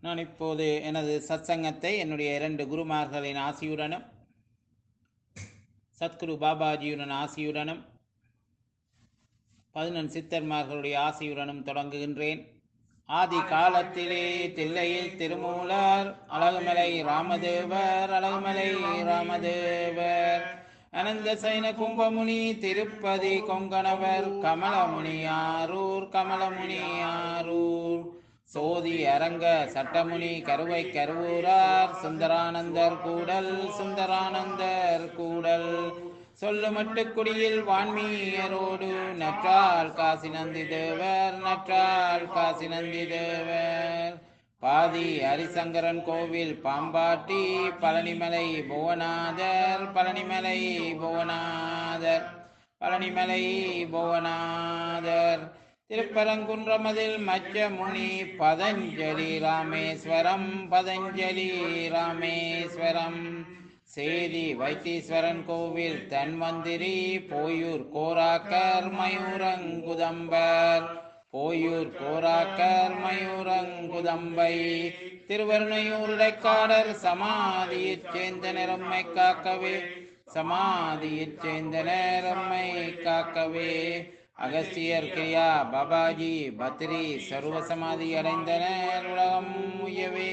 நான் இப்போது எனது சத்சங்கத்தை என்னுடைய இரண்டு குருமார்களின் ஆசியுடனும் சத்குரு பாபாஜியுடன் ஆசியுடனும் 11 சித்தர்மார்களுடைய ஆசியுடனும் தொடங்குகின்றேன். ஆதி காலத்திலே தில்லையில் திருமூலர் அழகுமலை ராமதேவர் அனந்த சைன கும்பமுனி திருப்பதி கொங்கணவர் கமலமுனியாரூர் சோதி அரங்க சட்டமுனி கருவை கருவூரார் சுந்தரானந்தர் கூடல் சொல்லுமட்டு குடியில் வான்மீயரோடு நற்றால் காசி நந்தி தேவர் பாதி ஹரிசங்கரன் கோவில் பாம்பாட்டி பழனிமலை புவனாதர் திருப்பரங்குன்றமதில் மச்சமுனி பதஞ்சலி ராமேஸ்வரம் சேதி வைத்தீஸ்வரன் கோவில் தன்வந்திரி போயூர் கோராக்கர் மயூரங்குதம்பை திருவருணையூர் இடைக்காடர் சமாதியைச் சேர்ந்த நிறம்மை காக்கவே அகஸ்தியர் கிரியா பாபாஜி பத்ரி சர்வ சமாதி அடைந்தனர் உலகம் உயவே.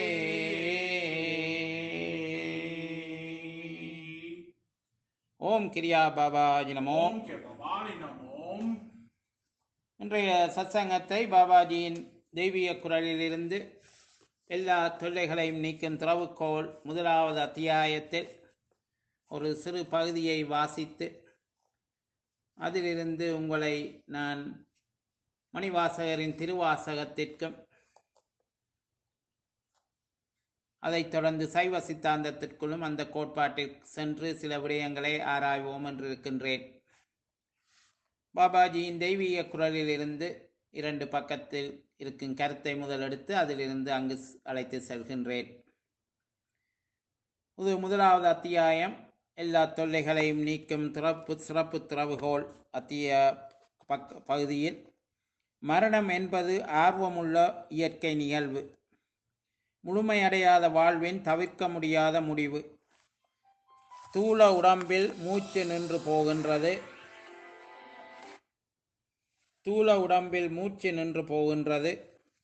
ஓம் கிரியா பாபாஜி நமோ. இன்றைய சத்சங்கத்தை பாபாஜியின் தெய்வீக குரலிலிருந்து எல்லா தொல்லைகளையும் நீக்கும் திறவுகோல் முதலாவது அத்தியாயத்தில் ஒரு சிறு பகுதியை வாசித்து அதிலிருந்து உங்களை நான் மணிவாசகரின் திருவாசகத்திற்கும் அதைத் தொடர்ந்து சைவ சித்தாந்தத்திற்குள்ளும் அந்த கோட்பாட்டில் சென்று சில விடயங்களை ஆராய்வோம் என்று இருக்கின்றேன். பாபாஜியின் தெய்வீக குரலிலிருந்து 2 பக்கத்தில் இருக்கும் கருத்தை முதலெடுத்து அதிலிருந்து அங்கு அழைத்து செல்கின்றேன். இது முதலாவது அத்தியாயம், எல்லா தொல்லைகளையும் நீக்கும் சிறப்பு திறவுகோல் பகுதியில் மரணம் என்பது ஆர்வமுள்ள இயற்கை நிகழ்வு, முழுமையடையாத வாழ்வின் தவிர்க்க முடியாத முடிவு. தூள உடம்பில் மூச்சு நின்று போகின்றது.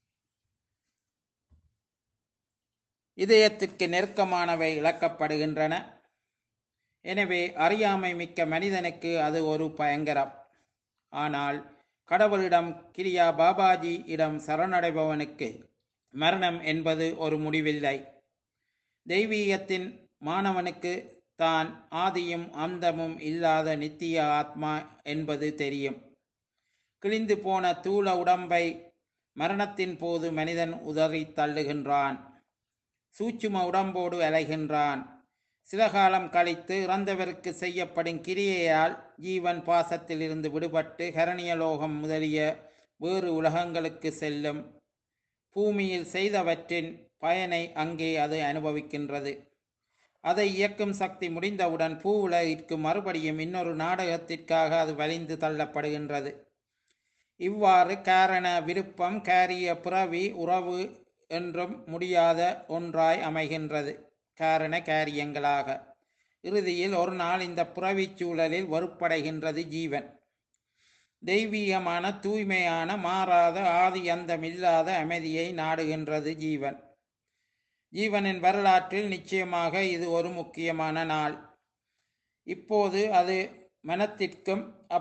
இதயத்திற்கு நெருக்கமானவை இழக்கப்படுகின்றன. எனவே அறியாமை மிக்க மனிதனுக்கு அது ஒரு பயங்கரம். ஆனால் கடவுளிடம் கிரியா பாபாஜி இடம் சரணடைபவனுக்கு மரணம் என்பது ஒரு முடிவில்லை. தெய்வீகத்தின் மாணவனுக்கு தான் ஆதியும் அந்தமும் இல்லாத நித்திய ஆத்மா என்பது தெரியும். கிழிந்து போன தூள உடம்பை மரணத்தின் போது மனிதன் உதறி தள்ளுகின்றான். சூட்சும உடம்போடு அலைகின்றான். சில காலம் கழித்து இறந்தவருக்கு செய்யப்படும் கிரியையால் ஜீவன் பாசத்தில் இருந்து விடுபட்டு கரணியலோகம் முதலிய வேறு உலகங்களுக்கு செல்லும். பூமியில் செய்தவற்றின் பயனை அங்கே அது அனுபவிக்கின்றது. அதை இயக்கும் சக்தி முடிந்தவுடன் பூ உலகிற்கு மறுபடியும் இன்னொரு நாடகத்திற்காக அது வலிந்து தள்ளப்படுகின்றது. இவ்வாறு காரண விருப்பம் காரிய பிறவி உறவு என்றும் முடியாத ஒன்றாய் அமைகின்றது. காரண காரியங்களாக இறுதியில் ஒரு நாள் இந்த புறவிச் சூழலில் வெறுப்படைகின்றது ஜீவன். தெய்வீகமான தூய்மையான மாறாத ஆதி அந்தமில்லாத அமைதியை நாடுகின்றது ஜீவன். ஜீவனின் வரலாற்றில் நிச்சயமாக இது ஒரு முக்கியமான நாள். இப்போது அது மனத்திற்கு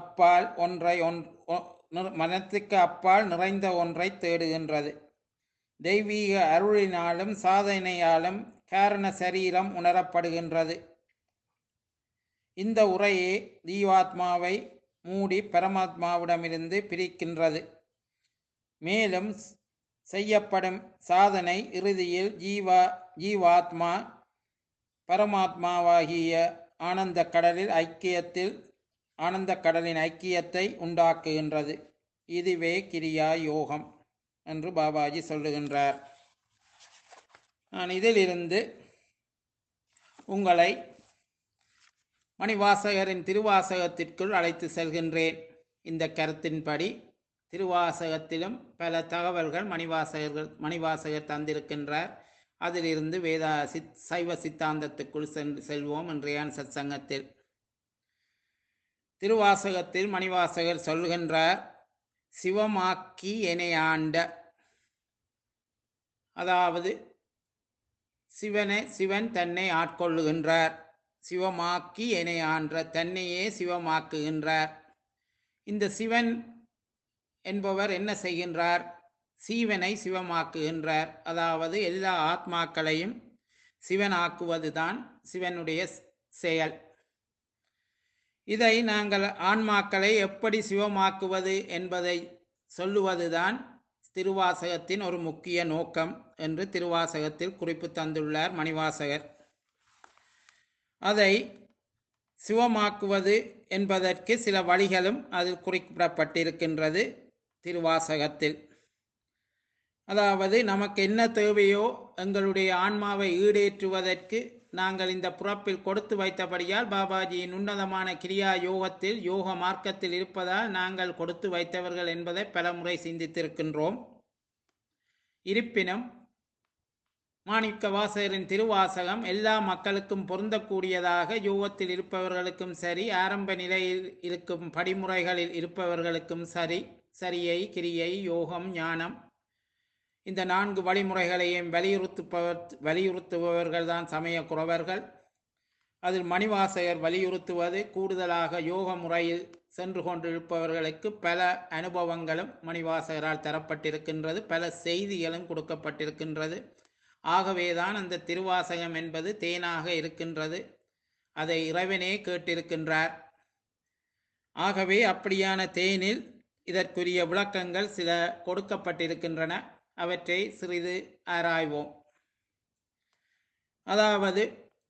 அப்பால் நிறைந்த ஒன்றை தேடுகின்றது. தெய்வீக அருளினாலும் சாதனையாலும் காரண சரீரம் உணரப்படுகின்றது. இந்த உரையே ஜீவாத்மாவை மூடி பரமாத்மாவிடமிருந்து பிரிக்கின்றது. மேலும் செய்யப்படும் சாதனை இறுதியில் ஜீவாத்மா பரமாத்மாவாகிய ஆனந்த கடலின் ஐக்கியத்தை உண்டாக்குகின்றது. இதுவே கிரியா யோகம் என்று பாபாஜி சொல்லுகின்றார். நான் இதிலிருந்து உங்களை மணிவாசகரின் திருவாசகத்திற்குள் அழைத்து செல்கின்றேன். இந்த கருத்தின்படி திருவாசகத்திலும் பல தகவல்கள் மணிவாசகர் தந்திருக்கின்றார். அதிலிருந்து சைவ சித்தாந்தத்துக்குள் செல்வோம் இன்றைய சத்சங்கத்தில். திருவாசகத்தில் மணிவாசகர் சொல்கின்றார், சிவமாக்கி எனையாண்ட, அதாவது சிவன் தன்னை ஆட்கொள்ளுகின்றார். சிவமாக்கி எனையாண்ட, தன்னையே சிவமாக்குகின்றார். இந்த சிவன் என்பவர் என்ன செய்கின்றார்? சீவனை சிவமாக்குகின்றார். அதாவது எல்லா ஆத்மாக்களையும் சிவனாக்குவதுதான் சிவனுடைய செயல். இதை நாங்கள் ஆன்மாக்களை எப்படி சிவமாக்குவது என்பதை சொல்லுவதுதான் திருவாசகத்தின் ஒரு முக்கிய நோக்கம் என்று திருவாசகத்தில் குறிப்பு தந்துள்ளார் மணிவாசகர். அதை சிவமாக்குவது என்பதற்கு சில வழிகளும் அதில் குறிப்பிடப்பட்டிருக்கின்றது திருவாசகத்தில். அதாவது நமக்கு என்ன தேவையோ எங்களுடைய ஆன்மாவை ஈடேற்றுவதற்கு நாங்கள் இந்த பிறப்பில் கொடுத்து வைத்தபடியால், பாபாஜியின் உன்னதமான கிரியா யோகத்தில் யோக மார்க்கத்தில் இருப்பதால் நாங்கள் கொடுத்து வைத்தவர்கள் என்பதை பல முறை சிந்தித்திருக்கின்றோம். இருப்பினும் மாணிக்க வாசகரின் திருவாசகம் எல்லா மக்களுக்கும் பொருந்தக்கூடியதாக, யோகத்தில் இருப்பவர்களுக்கும் சரி, ஆரம்ப நிலையில் இருக்கும் படிமுறைகளில் இருப்பவர்களுக்கும் சரி, சரியை, கிரியை, யோகம், ஞானம், இந்த 4 வழிமுறைகளையும் வலியுறுத்துபவர்கள் தான் சமய குறவர்கள். அதில் மணிவாசகர் வலியுறுத்துவது கூடுதலாக யோக முறையில் சென்று கொண்டிருப்பவர்களுக்கு பல அனுபவங்களும் மணிவாசகரால் தரப்பட்டிருக்கின்றது, பல செய்திகளும் கொடுக்கப்பட்டிருக்கின்றது. ஆகவேதான் அந்த திருவாசகம் என்பது தேனாக இருக்கின்றது. அதை இறைவனே கேட்டிருக்கின்றார். ஆகவே அப்படியான தேனில் இதற்குரிய விளக்கங்கள் சில கொடுக்கப்பட்டிருக்கின்றன. அவற்றை சிறிது ஆராய்வோம். அதாவது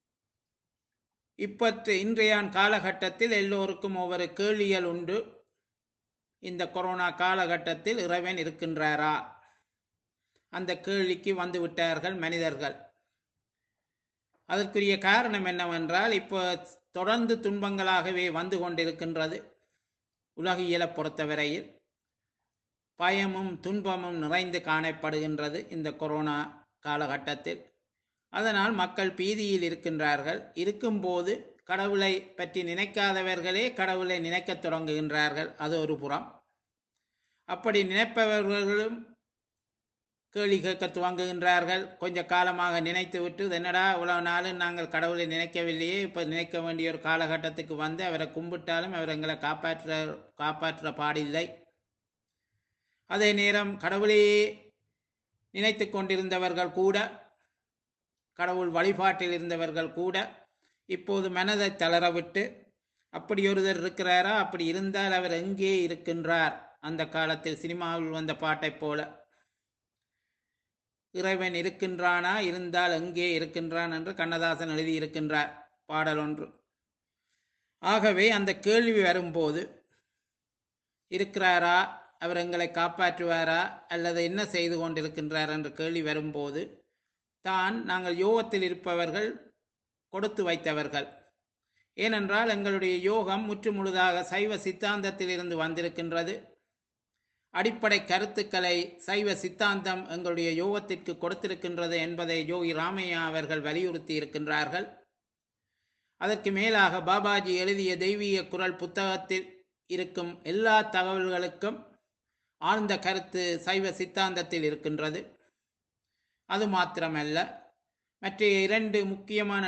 இன்றைய காலகட்டத்தில் எல்லோருக்கும் ஒவ்வொரு கேள்விகள் உண்டு. இந்த கொரோனா காலகட்டத்தில் இறைவன் இருக்கின்றாரா? அந்த கேள்விக்கு வந்து விட்டார்கள் மனிதர்கள். அதற்குரிய காரணம் என்னவென்றால், இப்போ தொடர்ந்து துன்பங்களாகவே வந்து கொண்டிருக்கின்றது. உலகியலை பொறுத்தவரையில் பயமும் துன்பமும் நிறைந்து காணப்படுகின்றது இந்த கொரோனா காலகட்டத்தில். அதனால் மக்கள் பீதியில் இருக்கின்றார்கள். இருக்கும்போது கடவுளை பற்றி நினைக்காதவர்களே கடவுளை நினைக்கத் தொடங்குகின்றார்கள். அது ஒரு புறம். அப்படி நினைப்பவர்களும் கேள்வி கேட்க துவங்குகின்றார்கள். கொஞ்ச காலமாக நினைத்து விட்டு, என்னடா இவ்வளவு நாளும் நாங்கள் கடவுளை நினைக்கவில்லையே, இப்போ நினைக்க வேண்டிய ஒரு காலகட்டத்துக்கு வந்து அவரை கும்பிட்டாலும் அவர் எங்களை காப்பாற்ற பாடில்லை. அதே நேரம் கடவுளையே நினைத்து கொண்டிருந்தவர்கள் கூட, கடவுள் வழிபாட்டில் இருந்தவர்கள் கூட இப்போது மனதை தளரவிட்டு, அப்படி ஒருவர் இருக்கிறாரா, அப்படி இருந்தால் அவர் எங்கே இருக்கின்றார்? அந்த காலத்தில் சினிமாவில் வந்த பாட்டை போல, இறைவன் இருக்கின்றானா, இருந்தால் எங்கே இருக்கின்றான் என்று கண்ணதாசன் எழுதியிருக்கின்றார் பாடல் ஒன்று. ஆகவே அந்த கேள்வி வரும்போது, இருக்கிறாரா, அவர் எங்களை காப்பாற்றுவாரா, அல்லது என்ன செய்து கொண்டிருக்கின்றார் என்ற கேள்வி வரும்போது தான் நாங்கள் யோகத்தில் இருப்பவர்கள் கொடுத்து வைத்தவர்கள். ஏனென்றால் எங்களுடைய யோகம் முற்றுமுழுதாக சைவ சித்தாந்தத்தில் இருந்து வந்திருக்கின்றது. அடிப்படை கருத்துக்களை சைவ சித்தாந்தம் எங்களுடைய யோகத்திற்கு கொடுத்திருக்கின்றது என்பதை யோகி ராமையா அவர்கள் வலியுறுத்தி இருக்கின்றார்கள். அதற்கு மேலாக பாபாஜி எழுதிய தெய்வீக குரல் புத்தகத்தில் இருக்கும் எல்லா தகவல்களுக்கும் ஆழ்ந்த கருத்து சைவ சித்தாந்தத்தில் இருக்கின்றது. அது மாத்திரமல்ல, மற்ற 2 முக்கியமான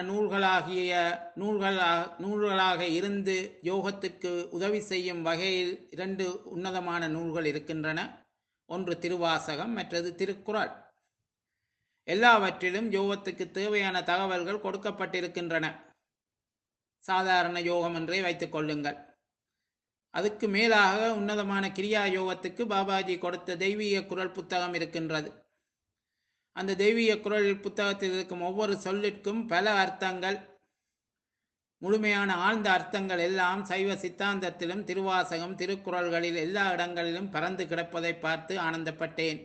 நூல்களாக இருந்து யோகத்திற்கு உதவி செய்யும் வகையில் 2 உன்னதமான நூல்கள் இருக்கின்றன. ஒன்று திருவாசகம், மற்றது திருக்குறள். எல்லாவற்றிலும் யோகத்துக்கு தேவையான தகவல்கள் கொடுக்கப்பட்டிருக்கின்றன. சாதாரண யோகம் என்றே வைத்துக் கொள்ளுங்கள். அதுக்கு மேலாக உன்னதமான கிரியா யோகத்துக்கு பாபாஜி கொடுத்த தெய்வீக குரல் புத்தகம் இருக்கின்றது. அந்த தெய்வீக குரல் புத்தகத்தில் இருக்கும் ஒவ்வொரு சொல்லிற்கும் பல அர்த்தங்கள், முழுமையான ஆழ்ந்த அர்த்தங்கள் எல்லாம் சைவ சித்தாந்தத்திலும் திருவாசகம், திருக்குறள்களில் எல்லா இடங்களிலும் பறந்து கிடப்பதை பார்த்து ஆனந்தப்பட்டேன்.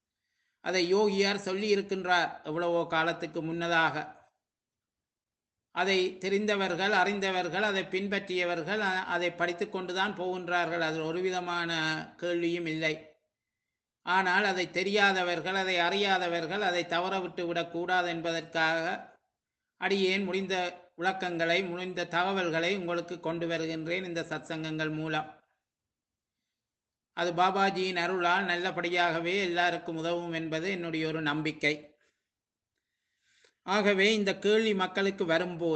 அதை யோகியார் சொல்லி இருக்கின்றார் எவ்வளவோ காலத்துக்கு முன்னதாக. அதை தெரிந்தவர்கள், அறிந்தவர்கள், அதை பின்பற்றியவர்கள் அதை படித்து கொண்டுதான் போகின்றார்கள். அதில் ஒரு விதமான கேள்வியும் இல்லை. ஆனால் அதை தெரியாதவர்கள், அதை அறியாதவர்கள் அதை தவற விட்டு விடக்கூடாது என்பதற்காக அடியேன் முடிந்த விளக்கங்களை, முடிந்த தகவல்களை உங்களுக்கு கொண்டு வருகின்றேன் இந்த சத்சங்கங்கள் மூலம். அது பாபாஜியின் அருளால் நல்லபடியாகவே எல்லாருக்கும் உதவும் என்பது என்னுடைய ஒரு நம்பிக்கை. ஆகவே இந்த கேள்வி மக்களுக்கு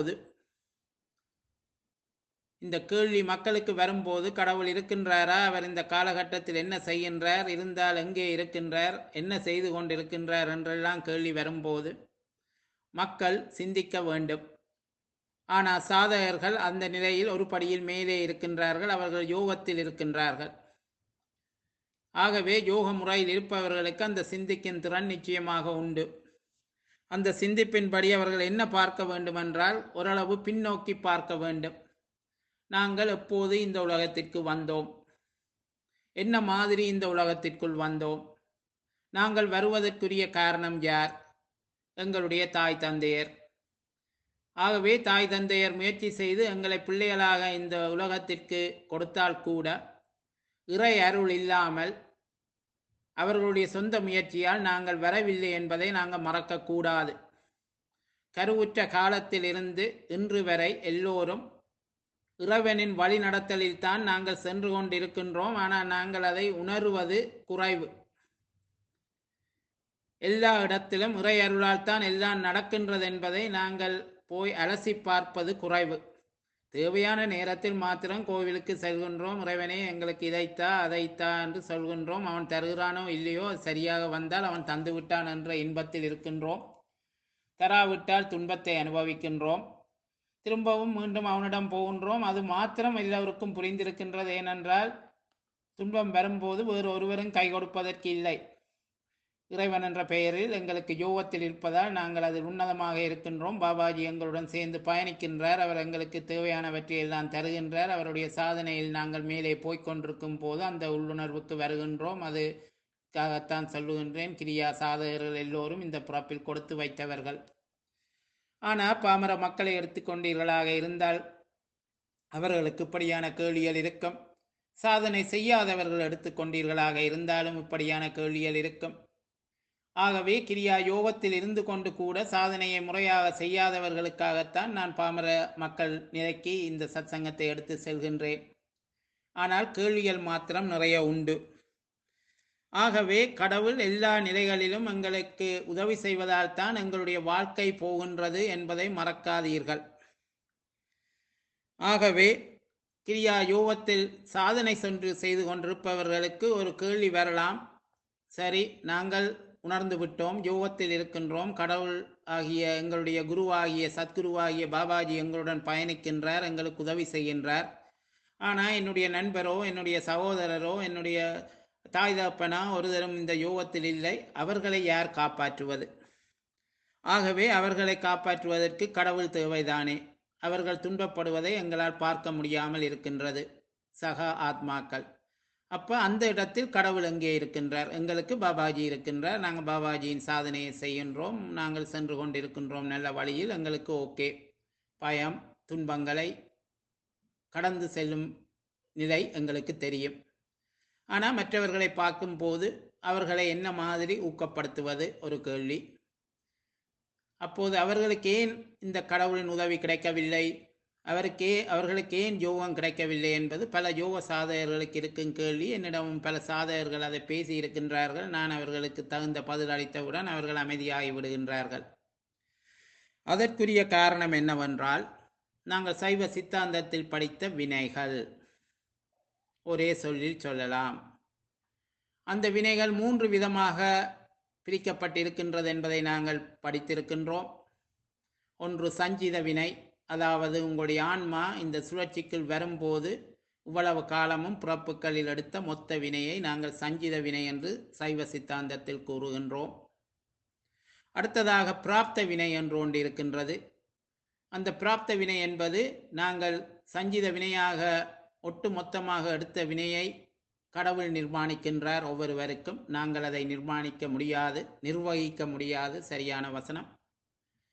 வரும்போது கடவுள் இருக்கின்றாரா, அவர் இந்த காலகட்டத்தில் என்ன செய்கின்றார், இருந்தால் எங்கே இருக்கின்றார், என்ன செய்து கொண்டிருக்கின்றார் என்றெல்லாம் கேள்வி வரும்போது மக்கள் சிந்திக்க வேண்டும். ஆனால் சாதகர்கள் அந்த நிலையில் ஒரு படியில் மேலே இருக்கின்றார்கள். அவர்கள் யோகத்தில் இருக்கின்றார்கள். ஆகவே யோக முறையில் இருப்பவர்களுக்கு அந்த சிந்திக்கும் திறன் நிச்சயமாக உண்டு. அந்த சிந்திப்பின்படி அவர்கள் என்ன பார்க்க வேண்டுமென்றால் ஓரளவு பின்னோக்கி பார்க்க வேண்டும். நாங்கள் எப்போது இந்த உலகத்திற்கு வந்தோம், என்ன மாதிரி இந்த உலகத்திற்குள் வந்தோம், நாங்கள் வருவதற்குரிய காரணம் யார், எங்களுடைய தாய் தந்தையர். ஆகவே தாய் தந்தையர் முயற்சி செய்து எங்களை பிள்ளைகளாக இந்த உலகத்திற்கு கொடுத்தால் கூட இறை அருள் இல்லாமல் அவர்களுடைய சொந்த முயற்சியால் நாங்கள் வரவில்லை என்பதை நாங்கள் மறக்கக்கூடாது. கருவுற்ற காலத்திலிருந்து இன்று வரை எல்லோரும் இறைவனின் வழி நடத்தலில் தான் நாங்கள் சென்று கொண்டிருக்கின்றோம். ஆனால் நாங்கள் அதை உணர்வது குறைவு. எல்லா இடத்திலும் இறை அருளால் தான் எல்லாம் நடக்கின்றது என்பதை நாங்கள் போய் அலசி பார்ப்பது குறைவு. தேவையான நேரத்தில் மாத்திரம் கோவிலுக்கு செல்கின்றோம். இறைவனே எங்களுக்கு இதைத்தா அதைத்தா என்று சொல்கின்றோம். அவன் தருகிறானோ இல்லையோ, சரியாக வந்தால் அவன் தந்து விட்டான் என்ற இன்பத்தில் இருக்கின்றோம். தராவிட்டால் துன்பத்தை அனுபவிக்கின்றோம். திரும்பவும் மீண்டும் அவனிடம் போகின்றோம். அது மாத்திரம் எல்லோருக்கும் புரிந்திருக்கின்றது. ஏனென்றால் துன்பம் வரும்போது வேறு ஒருவரும் கை கொடுப்பதற்கு இல்லை. இறைவன் என்ற பெயரில் எங்களுக்கு யோகத்தில் இருப்பதால் நாங்கள் அதில் உன்னதமாக இருக்கின்றோம். பாபாஜி எங்களுடன் சேர்ந்து பயணிக்கின்றார். அவர் எங்களுக்கு தேவையானவற்றை எல்லாம் தருகின்றார். அவருடைய சாதனையில் நாங்கள் மேலே போய்கொண்டிருக்கும் போது அந்த உள்ளுணர்வுக்கு வருகின்றோம். அதுக்காகத்தான் சொல்லுகின்றேன், கிரியா சாதகர்கள் எல்லோரும் இந்த பிறப்பில் கொடுத்து வைத்தவர்கள். ஆனால் பாமர மக்களை எடுத்துக்கொண்டீர்களாக இருந்தால் அவர்களுக்கு இப்படியான கேள்விகள் இருக்கும். சாதனை செய்யாதவர்கள் எடுத்துக்கொண்டீர்களாக இருந்தாலும் இப்படியான கேள்விகள் இருக்கும். ஆகவே கிரியா யோகத்தில் இருந்து கொண்டு கூட சாதனையை முறையாக செய்யாதவர்களுக்காகத்தான் நான் பாமர மக்கள் நிலைக்கு இந்த சத்சங்கத்தை எடுத்து செல்கின்றேன். ஆனால் கேள்விகள் மாத்திரம் நிறைய உண்டு. ஆகவே கடவுள் எல்லா நிலைகளிலும் எங்களுக்கு உதவி செய்வதால் தான் எங்களுடைய வாழ்க்கை போகின்றது என்பதை மறக்காதீர்கள். ஆகவே கிரியா யோகத்தில் சாதனை சென்று செய்து கொண்டிருப்பவர்களுக்கு ஒரு கேள்வி வரலாம். சரி, நாங்கள் உணர்ந்து விட்டோம், யோகத்தில் இருக்கின்றோம், கடவுள் ஆகிய எங்களுடைய குருவாகிய சத்குருவாகிய பாபாஜி எங்களுடன் பயணிக்கின்றார், எங்களுக்கு உதவி செய்கின்றார். ஆனால் என்னுடைய நண்பரோ என்னுடைய சகோதரரோ என்னுடைய தாய் தகப்பனா ஒருதரும் இந்த யோகத்தில் இல்லை. அவர்களை யார் காப்பாற்றுவது? ஆகவே அவர்களை காப்பாற்றுவதற்கு கடவுள் தேவைதானே. அவர்கள் துன்பப்படுவதை எங்களால் பார்க்க முடியாமல் இருக்கின்றது, சக ஆத்மாக்கள். அப்போ அந்த இடத்தில் கடவுள் எங்கே இருக்கின்றார்? எங்களுக்கு பாபாஜி இருக்கின்றார். நாங்கள் பாபாஜியின் சாதனையை செய்கின்றோம், நாங்கள் சென்று கொண்டிருக்கின்றோம் நல்ல வழியில். எங்களுக்கு ஓகே, பயம் துன்பங்களை கடந்து செல்லும் நிலை எங்களுக்கு தெரியும். ஆனால் மற்றவர்களை பார்க்கும்போது அவர்களை என்ன மாதிரி ஊக்கப்படுத்துவது ஒரு கேள்வி. அப்போது அவர்களுக்கு ஏன் இந்த கடவுளின் உதவி கிடைக்கவில்லை, அவர்களுக்கு ஏன் யோகம் கிடைக்கவில்லை என்பது பல யோக சாதகர்களுக்கு இருக்கும் கேள்வி. என்னிடமும் பல சாதகர்கள் அதை பேசி இருக்கின்றார்கள். நான் அவர்களுக்கு தகுந்த பதில் அளித்தவுடன் அவர்கள் அமைதியாகி விடுகின்றார்கள். அதற்குரிய காரணம் என்னவென்றால், நாங்கள் சைவ சித்தாந்தத்தில் படித்த வினைகள். ஒரே சொல்லில் சொல்லலாம், அந்த வினைகள் 3 விதமாக பிரிக்கப்பட்டிருக்கின்றது என்பதை நாங்கள் படித்திருக்கின்றோம். ஒன்று சஞ்சித வினை, அதாவது உங்களுடைய ஆன்மா இந்த சுழற்சிக்குள் வரும்போது இவ்வளவு காலமும் பிறப்புகளில் எடுத்த மொத்த வினையை நாங்கள் சஞ்சித வினை என்று சைவ சித்தாந்தத்தில் கூறுகின்றோம். அடுத்ததாக பிராப்த வினை என்று ஒன்று இருக்கின்றது. அந்த பிராப்த வினை என்பது நாங்கள் சஞ்சித வினையாக ஒட்டு மொத்தமாக எடுத்த வினையை கடவுள் நிர்மாணிக்கின்றார் ஒவ்வொருவருக்கும். நாங்கள் அதை நிர்மாணிக்க முடியாது, நிர்வகிக்க முடியாது, சரியான வசனம்.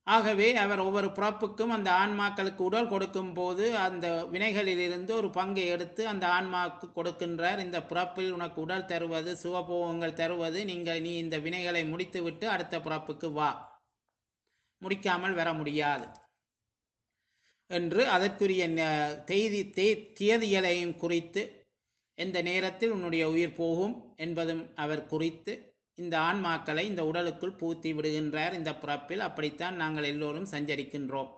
ஆகவே அவர் ஒவ்வொரு பிறப்புக்கும் அந்த ஆன்மாக்களுக்கு உடல் கொடுக்கும் போது அந்த வினைகளிலிருந்து ஒரு பங்கை எடுத்து அந்த ஆன்மாவுக்கு கொடுக்கின்றார். இந்த பிறப்பில் உனக்கு உடல் தருவது, சுகபோகங்கள் தருவது, நீ இந்த வினைகளை முடித்துவிட்டு அடுத்த பிறப்புக்கு வா, முடிக்காமல் வர முடியாது என்று அதற்குரிய தேதியலையும் குறித்து, எந்த நேரத்தில் உன்னுடைய உயிர் போகும் என்பதும் அவர் குறித்து இந்த ஆன்மாக்களை இந்த உடலுக்குள் பூத்தி விடுகின்றார். இந்த பிறப்பில் அப்படித்தான் நாங்கள் எல்லோரும் சஞ்சரிக்கின்றோம்.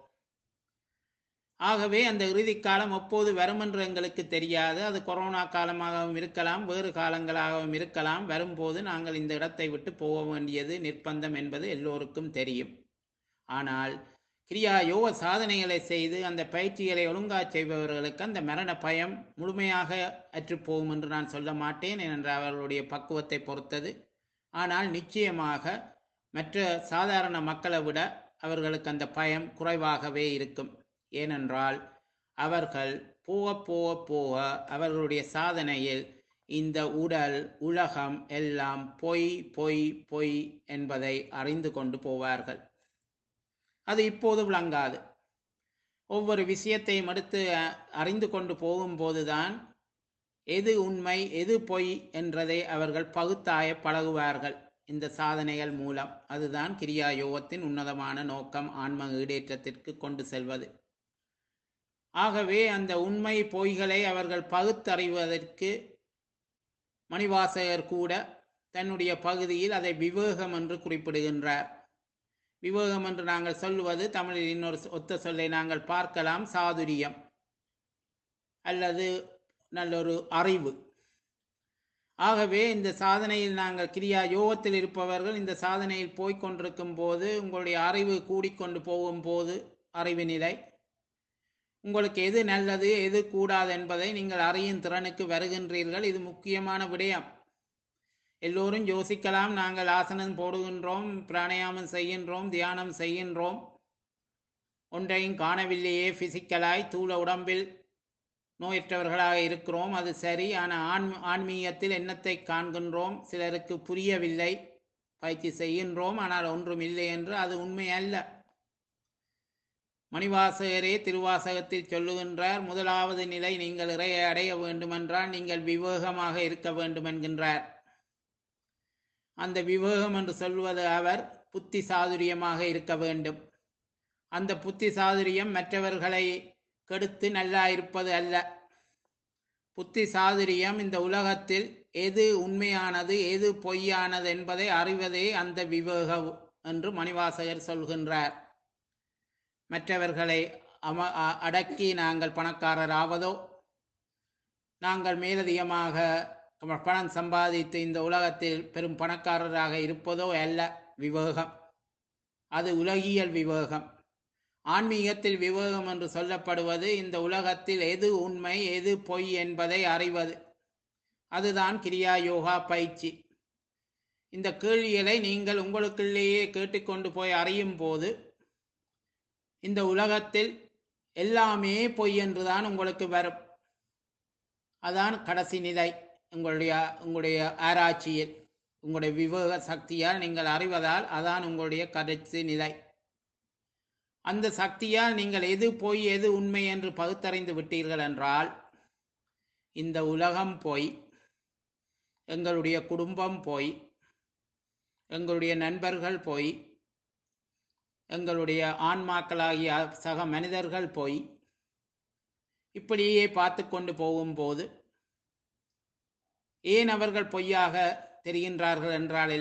ஆகவே அந்த இறுதி காலம் எப்போது வரும் என்று எங்களுக்கு தெரியாது. அது கொரோனா காலமாகவும் இருக்கலாம், வேறு காலங்களாகவும் இருக்கலாம். வரும்போது நாங்கள் இந்த இடத்தை விட்டு போக வேண்டியது நிர்பந்தம் என்பது எல்லோருக்கும் தெரியும். ஆனால் கிரியா யோக சாதனைகளை செய்து அந்த பயிற்சிகளை ஒழுங்காக செய்பவர்களுக்கு அந்த மரண பயம் முழுமையாக அற்றுப்போகும் என்று நான் சொல்ல மாட்டேன், என்ற அவர்களுடைய பக்குவத்தை பொறுத்தது. ஆனால் நிச்சயமாக மற்ற சாதாரண மக்களை விட அவர்களுக்கு அந்த பயம் குறைவாகவே இருக்கும். ஏனென்றால் அவர்கள் போக போக போக அவர்களுடைய சாதனையில் இந்த உடல் உலகம் எல்லாம் பொய் பொய் பொய் என்பதை அறிந்து கொண்டு போவார்கள். அது இப்போது விளங்காது. ஒவ்வொரு விஷயத்தையும் எடுத்து அறிந்து கொண்டு போகும்போதுதான் எது உண்மை எது பொய் என்றதை அவர்கள் பகுத்தாய பழகுவார்கள் இந்த சாதனைகள் மூலம். அதுதான் கிரியா யோகத்தின் உன்னதமான நோக்கம், ஆன்ம ஈடேற்றத்திற்கு கொண்டு செல்வது. ஆகவே அந்த உண்மை பொய்களை அவர்கள் பகுத்தறிவதற்கு மணிவாசகர் கூட தன்னுடைய பகுதியில் அதை விவேகம் என்று குறிப்பிடுகின்றார். விவேகம் என்று நாங்கள் சொல்லுவது தமிழில் இன்னொரு ஒத்த சொல்லை நாங்கள் பார்க்கலாம், சாதுரியம் அல்லது நல்லொரு அறிவு. ஆகவே இந்த சாதனையில் நாங்கள் கிரியா யோகத்தில் இருப்பவர்கள் இந்த சாதனையில் போய்கொண்டிருக்கும் போது உங்களுடைய அறிவு கூடிக்கொண்டு போகும் போது அறிவு நிலை உங்களுக்கு எது நல்லது எது கூடாது என்பதை நீங்கள் அறியும் திறனுக்கு வருகின்றீர்கள். இது முக்கியமான விடயம். எல்லோரும் யோசிக்கலாம், நாங்கள் ஆசனம் போடுகின்றோம், பிராணாயாமம் செய்கின்றோம், தியானம் செய்கின்றோம், ஒன்றையும் காணவில்லையே, பிசிக்கலாய் தூள உடம்பில் நோயற்றவர்களாக இருக்கிறோம், அது சரி. ஆனால் ஆன்மீகத்தில் என்னத்தை காண்கின்றோம்? சிலருக்கு புரியவில்லை, பயிற்சி செய்கின்றோம் ஆனால் ஒன்றும் இல்லை என்று. அது உண்மை அல்ல. மணிவாசகரே திருவாசகத்தில் சொல்லுகின்றார், முதலாவது நிலை நீங்கள் இறையை அடைய வேண்டுமென்றால் நீங்கள் விவேகமாக இருக்க வேண்டும் என்கின்றார். அந்த விவேகம் என்று சொல்வது அவர் புத்தி சாதுரியமாக இருக்க வேண்டும். அந்த புத்தி சாதுரியம் மற்றவர்களை கெடுத்து நல்லா இருப்பது அல்ல. புத்தி சாதுரியம் இந்த உலகத்தில் எது உண்மையானது எது பொய்யானது என்பதை அறிவதே அந்த விவேகம் என்று மணிவாசகர் சொல்கின்றார். மற்றவர்களை அடக்கி நாங்கள் பணக்காரராவதோ, நாங்கள் மேலதிகமாக பணம் சம்பாதித்து இந்த உலகத்தில் பெரும் பணக்காரராக இருப்பதோ அல்ல விவேகம். அது உலகியல் விவேகம். ஆன்மீகத்தில் விவேகம் என்று சொல்லப்படுவது இந்த உலகத்தில் எது உண்மை எது பொய் என்பதை அறிவது. அதுதான் கிரியா யோகா பயிற்சி. இந்த கேள்விகளை நீங்கள் உங்களுக்குள்ளேயே கேட்டுக்கொண்டு போய் அறியும் போது இந்த உலகத்தில் எல்லாமே பொய் என்றுதான் உங்களுக்கு வரும். அதான் கடைசி நிலை. உங்களுடைய ஆராய்ச்சியில் உங்களுடைய விவேக சக்தியால் நீங்கள் அறிவதால் அதான் உங்களுடைய கடைசி நிலை. அந்த சக்தியால் நீங்கள் எது பொய் எது உண்மை என்று பகுத்தறிந்து விட்டீர்கள் என்றால் இந்த உலகம் பொய், எங்களுடைய குடும்பம் பொய், எங்களுடைய நண்பர்கள் பொய், எங்களுடைய ஆன்மாக்களாகிய சக மனிதர்கள் பொய், இப்படியே பார்த்து கொண்டு போகும்போது ஏன் அவர்கள் பொய்யாக தெரிகின்றார்கள் என்றால்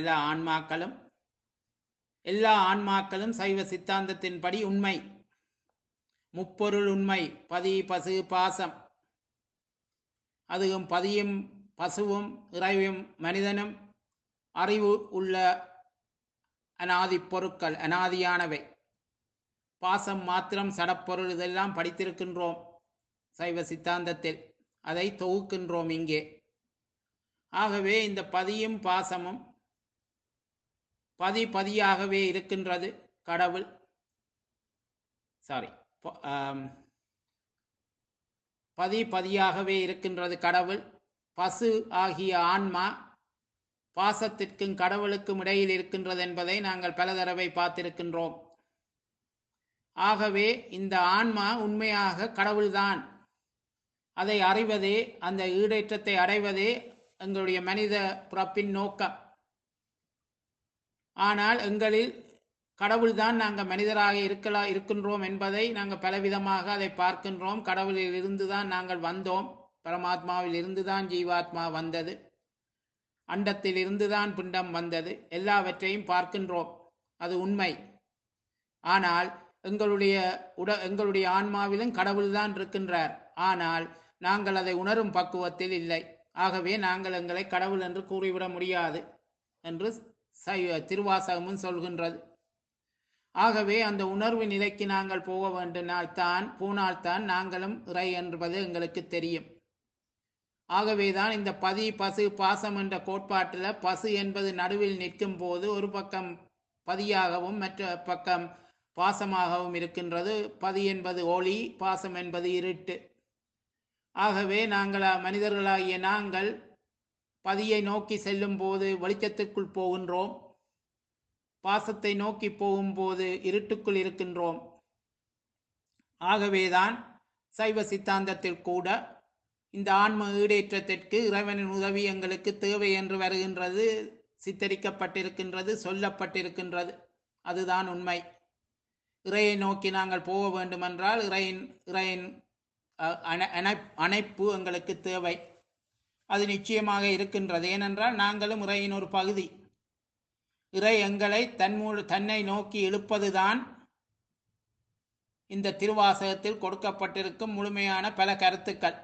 எல்லா ஆன்மாக்களும் சைவ சித்தாந்தத்தின்படி உண்மை, முப்பொருள் உண்மை, பதி பசு பாசம். அதுவும் பதியும் பசுவும் இறைவும் மனிதனும் அறிவு உள்ள அனாதி பொருட்கள், அனாதியானவை. பாசம் மாத்திரம் சடப்பொருள். இதெல்லாம் படித்திருக்கின்றோம் சைவ சித்தாந்தத்தில், அதை தொகுக்கின்றோம் இங்கே. ஆகவே இந்த பதியும் பாசமும் பதியாகவே இருக்கின்றது கடவுள். பதியாகவே இருக்கின்றது கடவுள். பசு ஆகிய ஆன்மா பாசத்திற்கும் கடவுளுக்கும் இடையில் இருக்கின்றது என்பதை நாங்கள் பல தடவை பார்த்திருக்கின்றோம். ஆகவே இந்த ஆன்மா உண்மையாக கடவுள்தான். அதை அறிவதே, அந்த ஈடேற்றத்தை அடைவதே எங்களுடைய மனித பிறப்பின் நோக்கம். ஆனால் எங்களில் கடவுள்தான் நாங்கள் மனிதராக இருக்கின்றோம் என்பதை நாங்கள் பலவிதமாக அதை பார்க்கின்றோம். கடவுளில் இருந்துதான் நாங்கள் வந்தோம், பரமாத்மாவில் இருந்துதான் ஜீவாத்மா வந்தது, அண்டத்தில் இருந்துதான் பிண்டம் வந்தது, எல்லாவற்றையும் பார்க்கின்றோம். அது உண்மை. ஆனால் எங்களுடைய ஆன்மாவிலும் கடவுள்தான் இருக்கின்றார். ஆனால் நாங்கள் அதை உணரும் பக்குவத்தில் இல்லை. ஆகவே நாங்கள் எங்களை கடவுள் என்று கூறிவிட முடியாது என்று திருவாசகமும் சொல்கின்றது. ஆகவே அந்த உணர்வு நிலைக்கு நாங்கள் போனால்தான் நாங்களும் இறை என்பது எங்களுக்கு தெரியும். ஆகவேதான் இந்த பதி பசு பாசம் என்ற கோட்பாட்டில் பசு என்பது நடுவில் நிற்கும் போது ஒரு பக்கம் பதியாகவும் மற்ற பக்கம் பாசமாகவும் இருக்கின்றது. பதி என்பது ஒளி, பாசம் என்பது இருட்டு. ஆகவே மனிதர்களாகிய நாங்கள் பதியை நோக்கி செல்லும் போது வெளிச்சத்திற்குள் போகின்றோம், பாசத்தை நோக்கி போகும்போது இருட்டுக்குள் இருக்கின்றோம். ஆகவேதான் சைவ சித்தாந்தத்தில் கூட இந்த ஆன்ம ஈடேற்றத்திற்கு இறைவனின் உதவி எங்களுக்கு தேவை என்று வருகின்றது, சித்தரிக்கப்பட்டிருக்கின்றது, சொல்லப்பட்டிருக்கின்றது. அதுதான் உண்மை. இறையை நோக்கி நாங்கள் போக வேண்டுமென்றால் இறையின் அணைப்பு எங்களுக்கு தேவை. அது நிச்சயமாக இருக்கின்றது. ஏனென்றால் நாங்களும் இறையின் ஒரு பகுதி. இறை எங்களை தன்னை நோக்கி இழுப்பதுதான் இந்த திருவாசகத்தில் கொடுக்கப்பட்டிருக்கும் முழுமையான பல கருத்துக்கள்.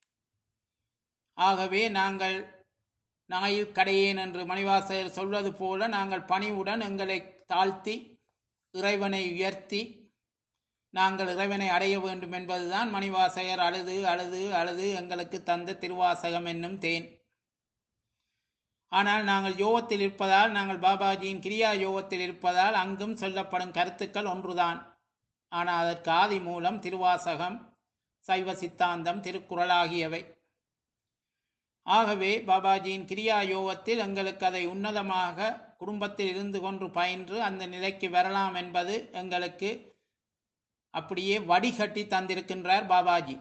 ஆகவே நாங்கள் நாயில் கடையேன் என்று மணிவாசகர் சொல்வது போல நாங்கள் பணிவுடன் எங்களை தாழ்த்தி இறைவனை உயர்த்தி நாங்கள் இறைவனை அடைய வேண்டும் என்பதுதான் மணிவாசகர் அழுது அழுது அழுது எங்களுக்கு தந்த திருவாசகம் என்னும் தேன். ஆனால் நாங்கள் யோகத்தில் இருப்பதால், நாங்கள் பாபாஜியின் கிரியா யோகத்தில் இருப்பதால் அங்கும் சொல்லப்படும் கருத்துக்கள் ஒன்றுதான். ஆனால் அதற்கு ஆதி மூலம் திருவாசகம், சைவ சித்தாந்தம், திருக்குறள் ஆகியவை. ஆகவே பாபாஜியின் கிரியா யோகத்தில் எங்களுக்கு அதை உன்னதமாக குடும்பத்தில் இருந்து கொண்டு பயின்று அந்த நிலைக்கு வரலாம் என்பது எங்களுக்கு அப்படியே வடிகட்டி தந்திருக்கின்றார் பாபாஜி.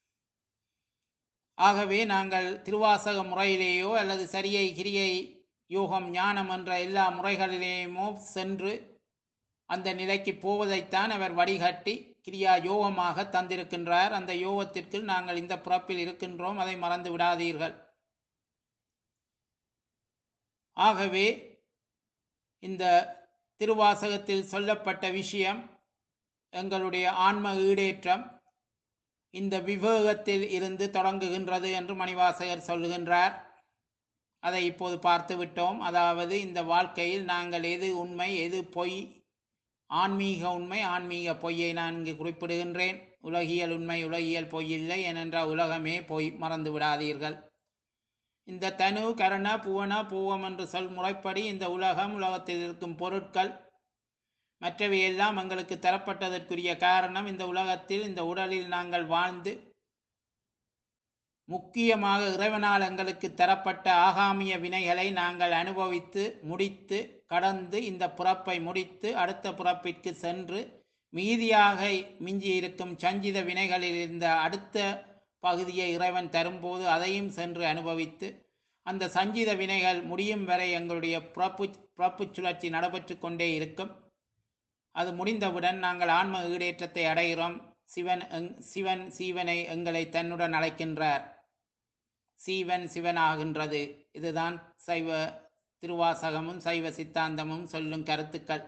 ஆகவே நாங்கள் திருவாசக முறையிலேயோ அல்லது சரியை கிரியை யோகம் ஞானம் என்ற எல்லா முறைகளிலேயுமோ சென்று அந்த நிலைக்கு போவதைத்தான் அவர் வடிகட்டி கிரியா யோகமாக தந்திருக்கின்றார். அந்த யோகத்திற்கு நாங்கள் இந்த பிறப்பில் இருக்கின்றோம், அதை மறந்து விடாதீர்கள். ஆகவே இந்த திருவாசகத்தில் சொல்லப்பட்ட விஷயம் எங்களுடைய ஆன்ம ஈடேற்றம் இந்த விவேகத்தில் இருந்து தொடங்குகின்றது என்று மணிவாசகர் சொல்லுகின்றார். அதை இப்போது பார்த்து விட்டோம். அதாவது இந்த வாழ்க்கையில் நாங்கள் எது உண்மை எது பொய், ஆன்மீக உண்மை ஆன்மீக பொய்யை நான் இங்கு குறிப்பிடுகின்றேன். உலகியல் உண்மை உலகியல் பொய் இல்லை, ஏனென்றால் உலகமே பொய், மறந்து விடாதீர்கள். இந்த தனு கரண புவன பூவம் என்று சொல் முறைப்படி இந்த உலகத்தில் இருக்கும் பொருட்கள் மற்றவையெல்லாம் எங்களுக்கு தரப்பட்டதற்குரிய காரணம் இந்த உலகத்தில் இந்த உடலில் நாங்கள் வாழ்ந்து முக்கியமாக இறைவனால் எங்களுக்கு தரப்பட்ட ஆகாமிய வினைகளை நாங்கள் அனுபவித்து முடித்து கடந்து இந்த பிறப்பை முடித்து அடுத்த பிறப்பிற்கு சென்று மீதியாக மிஞ்சி இருக்கும் சஞ்சித வினைகளில் இருந்த அடுத்த பகுதியை இறைவன் தரும்போது அதையும் சென்று அனுபவித்து அந்த சஞ்சித வினைகள் முடியும் வரை எங்களுடைய பிறப்பு சுழற்சி நடைபெற்று கொண்டே இருக்கும். அது முடிந்தவுடன் நாங்கள் ஆன்ம ஈடேற்றத்தை அடைகிறோம். சீவனை எங்களை தன்னுடன் அழைக்கின்றார். சீவன் சிவனாகின்றது. இதுதான் சைவ திருவாசகமும் சைவ சித்தாந்தமும் சொல்லும் கருத்துக்கள்.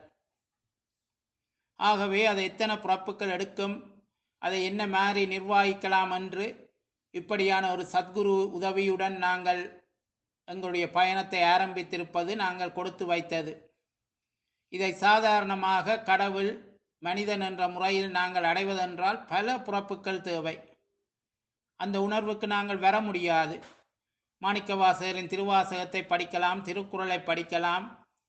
ஆகவே அதை எத்தனை பிறப்புகள் எடுக்கும், அதை என்ன மாதிரி நிர்வகிக்கலாம் என்று இப்படியான ஒரு சத்குரு உதவியுடன் நாங்கள் எங்களுடைய பயணத்தை ஆரம்பித்திருப்பது நாங்கள் கொடுத்து வைத்தது. இதை சாதாரணமாக கடவுள் மனிதன் என்ற முறையில் நாங்கள் அடைவதென்றால் பல பிறப்புகள் தேவை. அந்த உணர்வுக்கு நாங்கள் வர முடியாது. மாணிக்கவாசகரின் திருவாசகத்தை படிக்கலாம், திருக்குறளை படிக்கலாம்,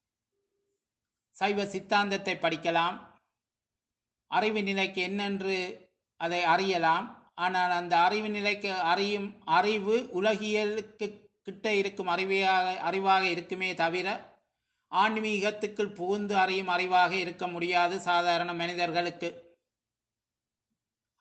சைவ சித்தாந்தத்தை படிக்கலாம், அறிவு நிலைக்கு என்னென்று அதை அறியலாம். ஆனால் அந்த அறிவு நிலைக்கு அறிவு உலகியலுக்கு கிட்ட இருக்கும் அறிவாக இருக்குமே தவிர ஆன்மீகத்துக்குள் புகுந்து அறியும் அறிவாக இருக்க முடியாது சாதாரண மனிதர்களுக்கு.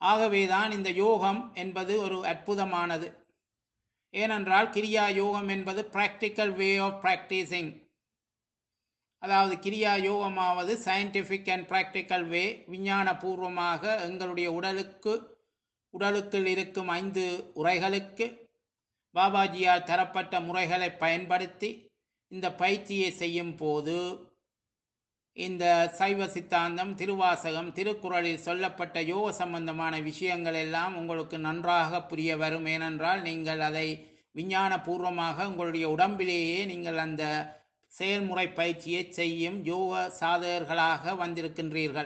ஆகவேதான் இந்த யோகம் என்பது ஒரு அற்புதமானது. ஏனென்றால் கிரியா யோகம் என்பது பிராக்டிக்கல் வே ஆஃப் பிராக்டிசிங். அதாவது கிரியா யோகமாவது சயின்டிஃபிக் அண்ட் பிராக்டிக்கல் வே, விஞ்ஞான பூர்வமாக எங்களுடைய உடலுக்குள் இருக்கும் 5 உறைகளுக்கு பாபாஜியால் தரப்பட்ட முறைகளை பயன்படுத்தி இந்த பயிற்சியை செய்யும் போது இந்த சைவ சித்தாந்தம், திருவாசகம், திருக்குறளில் சொல்லப்பட்ட யோக சம்பந்தமான விஷயங்கள் எல்லாம் உங்களுக்கு நன்றாக புரிய வரும். ஏனென்றால் நீங்கள் அதை விஞ்ஞான பூர்வமாக உங்களுடைய உடம்பிலேயே நீங்கள் அந்த செயல்முறை பயிற்சியை செய்யும் யோக சாதகர்களாக வந்திருக்கின்றீர்கள்.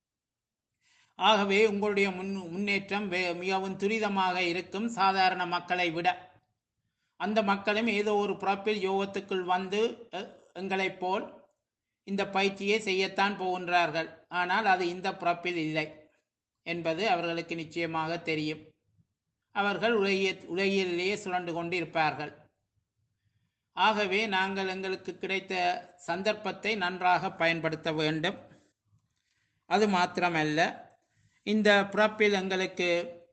ஆகவே உங்களுடைய முன்னேற்றம் மிகவும் துரிதமாக இருக்கும் சாதாரண மக்களை விட. அந்த மக்களும் ஏதோ ஒரு பிறப்பில் யோகத்துக்குள் வந்து எங்களைப் போல் இந்த பயிற்சியை செய்யத்தான் போகின்றார்கள். ஆனால் அது இந்த பிறப்பில் இல்லை என்பது அவர்களுக்கு நிச்சயமாக தெரியும். அவர்கள் உலகிலேயே சுழண்டு கொண்டு இருப்பார்கள். ஆகவே நாங்கள் எங்களுக்கு கிடைத்த சந்தர்ப்பத்தை நன்றாக பயன்படுத்த வேண்டும். அது மாத்திரமல்ல, இந்த பிறப்பில் எங்களுக்கு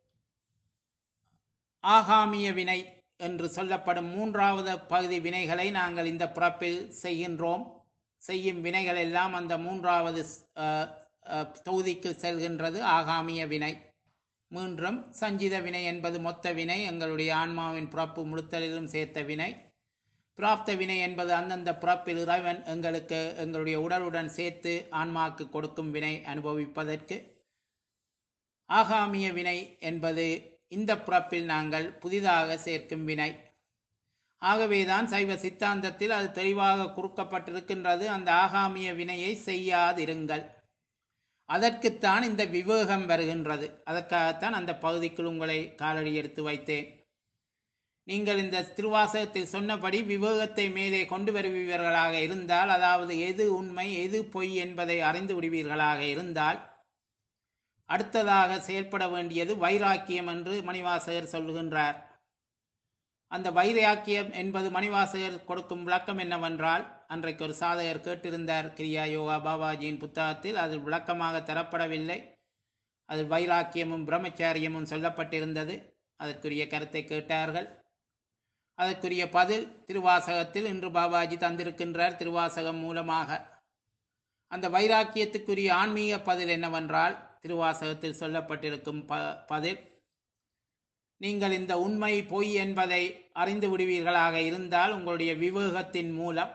ஆகாமிய வினை என்று சொல்லப்படும் 3வது பகுதி வினைகளை நாங்கள் இந்த பிறப்பில் செய்கின்றோம். செய்யும் வினைகள் எல்லாம் அந்த 3வது தொகுதிக்கு செல்கின்றது. ஆகாமிய வினை மீண்டும் சஞ்சித வினை என்பது மொத்த வினை, எங்களுடைய ஆன்மாவின் பிறப்பு முழுத்தலிலும் சேர்த்த வினை. பிராப்த வினை என்பது அந்தந்த பிறப்பில் இறைவன் எங்களுக்கு எங்களுடைய உடலுடன் சேர்த்து ஆன்மாவுக்கு கொடுக்கும் வினை அனுபவிப்பதற்கு. ஆகாமிய வினை என்பது இந்த பிறப்பில் நாங்கள் புதிதாக சேர்க்கும் வினை. ஆகவேதான் சைவ சித்தாந்தத்தில் அது தெளிவாக குறிக்கப்பட்டிருக்கின்றது, அந்த ஆகாமிய வினையை செய்யாதிருங்கள். அதற்குத்தான் இந்த விவேகம் வருகின்றது. அதற்காகத்தான் அந்த பகுதிக்குள் உங்களை காலடி எடுத்து வைத்தேன். நீங்கள் இந்த திருவாசகத்தில் சொன்னபடி விவேகத்தை மேலே கொண்டு வருவீர்களாக இருந்தால், அதாவது எது உண்மை எது பொய் என்பதை அறிந்து விடுவீர்களாக இருந்தால், அடுத்ததாக செயல்பட வேண்டியது வைராக்கியம் என்று மணிவாசகர் சொல்லுகின்றார். அந்த வைராக்கியம் என்பது மணிவாசகர் கொடுக்கும் விளக்கம் என்னவென்றால், அன்றைக்கு ஒரு சாதகர் கேட்டிருந்தார் கிரியா யோகா பாபாஜியின் புத்தகத்தில், அது விளக்கமாக தரப்படவில்லை. அது வைராக்கியமும் பிரம்மச்சாரியமும் சொல்லப்பட்டிருந்தது. அதற்குரிய கருத்தை கேட்டார்கள். அதற்குரிய பதில் திருவாசகத்தில் இன்று பாபாஜி தந்திருக்கின்றார் திருவாசகம் மூலமாக. அந்த வைராக்கியத்துக்குரிய ஆன்மீக பதில் என்னவென்றால், திருவாசகத்தில் சொல்லப்பட்டிருக்கும் பதில், நீங்கள் இந்த உண்மை பொய் என்பதை அறிந்து விடுவீர்களாக இருந்தால் உங்களுடைய விவேகத்தின் மூலம்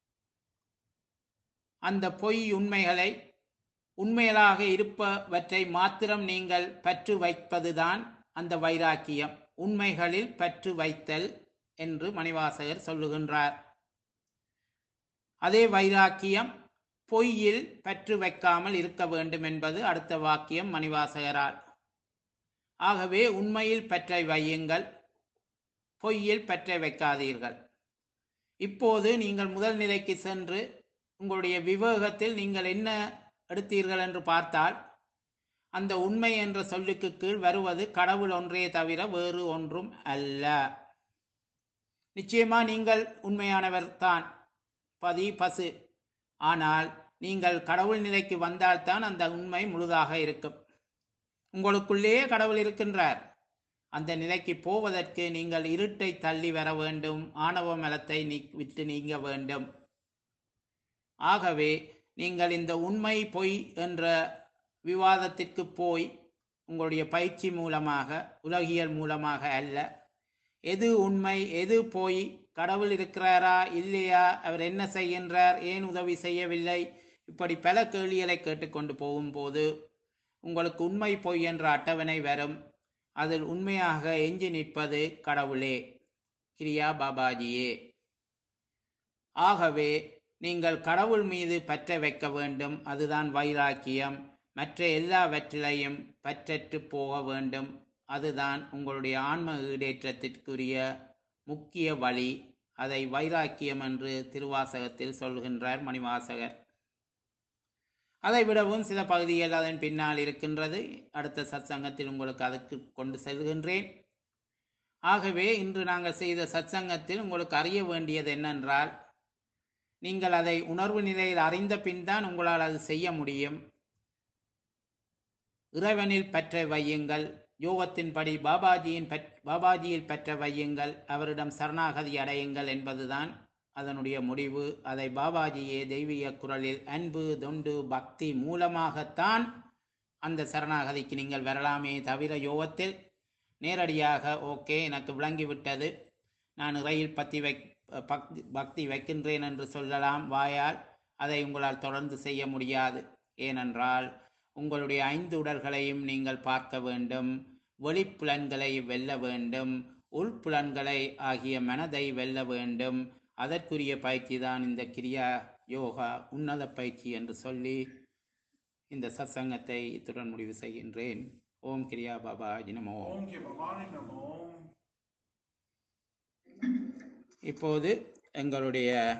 அந்த பொய் உண்மைகளை உண்மைகளாக இருப்பவற்றை மாத்திரம் நீங்கள் பற்று வைப்பதுதான் அந்த வைராக்கியம். உண்மைகளில் பற்று வைத்தல் என்று மணிவாசகர் சொல்லுகின்றார். அதே வைராக்கியம் பொய்யில் பற்று வைக்காமல் இருக்க வேண்டும் என்பது அடுத்த வாக்கியம் மணிவாசகரால். ஆகவே உண்மையில் பற்றை வையுங்கள், பொய்யில் பற்றை வைக்காதீர்கள். இப்போது நீங்கள் முதல் நிலைக்கு சென்று உங்களுடைய விவேகத்தில் நீங்கள் என்ன எடுத்தீர்கள் என்று பார்த்தால், அந்த உண்மை என்ற சொல்லுக்கு கீழ் வருவது கடவுள் ஒன்றே தவிர வேறு ஒன்றும் அல்ல. நிச்சயமா நீங்கள் உண்மையானவர் தான், பதி பசு. ஆனால் நீங்கள் கடவுள் நிலைக்கு வந்தால்தான் அந்த உண்மை முழுதாக இருக்கும். உங்களுக்குள்ளேயே கடவுள் இருக்கின்றார். அந்த நிலைக்கு போவதற்கு நீங்கள் இருட்டை தள்ளி வர வேண்டும், ஆணவ மலத்தை விட்டு நீங்க வேண்டும். ஆகவே நீங்கள் இந்த உண்மை பொய் என்ற விவாதத்திற்கு போய் உங்களுடைய பயிற்சி மூலமாக, உலகியல் மூலமாக அல்ல, எது உண்மை எது பொய், கடவுள் இருக்கிறாரா இல்லையா, அவர் என்ன செய்கின்றார், ஏன் உதவி செய்யவில்லை, இப்படி பல கேள்விகளை கேட்டுக்கொண்டு போகும்போது உங்களுக்கு உண்மை பொய் என்ற அட்டவணை வரும். அதில் உண்மையாக எஞ்சி நிற்பது கடவுளே, கிரியா பாபாஜியே. ஆகவே நீங்கள் கடவுள் மீது பற்ற வைக்க வேண்டும். அதுதான் வைராக்கியம். மற்ற எல்லாவற்றிலையும் பற்றற்று போக வேண்டும். அதுதான் உங்களுடைய ஆன்ம ஈடேற்றத்திற்குரிய முக்கிய வழி. அதை வைராக்கியம் என்று திருவாசகத்தில் சொல்கின்றார் மணிவாசகர். அதை விடவும் சில பகுதிகள் அதன் பின்னால் இருக்கின்றது. அடுத்த சத்சங்கத்தில் உங்களுக்கு அதற்கு கொண்டு செல்கின்றேன். ஆகவே இன்று நாங்கள் செய்த சத்சங்கத்தில் உங்களுக்கு அறிய வேண்டியது என்னென்றால், நீங்கள் அதை உணர்வு நிலையில் அறிந்த பின் தான் உங்களால் அது செய்ய முடியும். இறைவனில் பற்ற வையுங்கள். யோகத்தின்படி பாபாஜியில் பற்ற வையுங்கள். அவரிடம் சரணாகதி அடையுங்கள் என்பதுதான் அதனுடைய முடிவு. அதை பாபாஜியே தெய்வீக குரலில் அன்பு தொண்டு பக்தி மூலமாகத்தான் அந்த சரணாகதிக்கு நீங்கள் வரலாமே தவிர யோகத்தில் நேரடியாக ஓகே எனக்கு விளங்கிவிட்டது, நான் இறையில் பக்தி வைக்கின்றேன் என்று சொல்லலாம் வாயால். அதை உங்களால் தொடர்ந்து செய்ய முடியாது. ஏனென்றால் உங்களுடைய 5 உடல்களையும் நீங்கள் பார்க்க வேண்டும், வெளிப்புலன்களை வெல்ல வேண்டும், உள்புலன்களை ஆகிய மனதை வெல்ல வேண்டும். அதற்குரிய பயிற்சி தான் இந்த கிரியா யோகா உன்னத பயிற்சி என்று சொல்லி இந்த சத்சங்கத்தை இத்துடன் முடிவு செய்கின்றேன். ஓம் கிரியா பாபாஜி நமோ. இப்போது எங்களுடைய